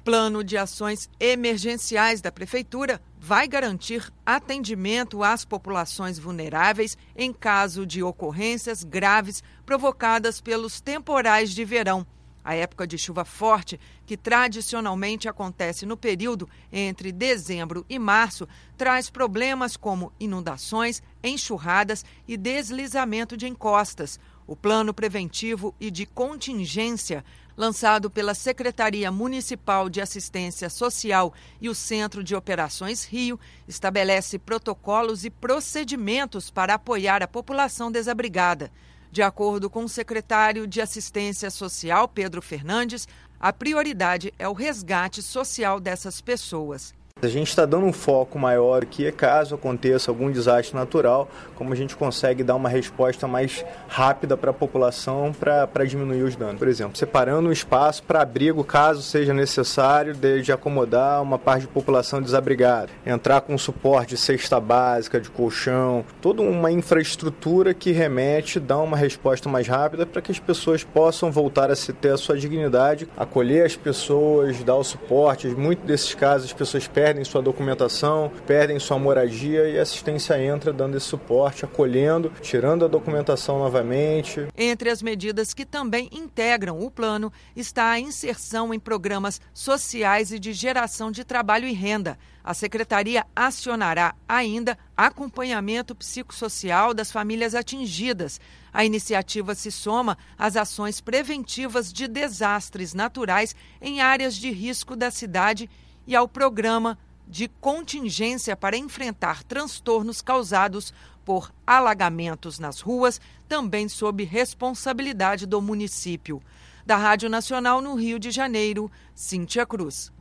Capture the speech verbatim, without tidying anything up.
Plano de Ações Emergenciais da Prefeitura vai garantir atendimento às populações vulneráveis em caso de ocorrências graves provocadas pelos temporais de verão. A época de chuva forte, que tradicionalmente acontece no período entre dezembro e março, traz problemas como inundações, enxurradas e deslizamento de encostas. O Plano Preventivo e de Contingência, lançado pela Secretaria Municipal de Assistência Social e o Centro de Operações Rio, estabelece protocolos e procedimentos para apoiar a população desabrigada. De acordo com o secretário de Assistência Social, Pedro Fernandes, a prioridade é o resgate social dessas pessoas. A gente está dando um foco maior aqui, caso aconteça algum desastre natural, como a gente consegue dar uma resposta mais rápida para a população para diminuir os danos. Por exemplo, separando um espaço para abrigo, caso seja necessário, de acomodar uma parte de população desabrigada. Entrar com suporte de cesta básica, de colchão, toda uma infraestrutura que remete, dá uma resposta mais rápida para que as pessoas possam voltar a se ter a sua dignidade, acolher as pessoas, dar o suporte. Em muitos desses casos, as pessoas perdem perdem sua documentação, perdem sua moradia e a assistência entra dando esse suporte, acolhendo, tirando a documentação novamente. Entre as medidas que também integram o plano está a inserção em programas sociais e de geração de trabalho e renda. A Secretaria acionará ainda acompanhamento psicossocial das famílias atingidas. A iniciativa se soma às ações preventivas de desastres naturais em áreas de risco da cidade e ao programa de contingência para enfrentar transtornos causados por alagamentos nas ruas, também sob responsabilidade do município. Da Rádio Nacional no Rio de Janeiro, Cíntia Cruz.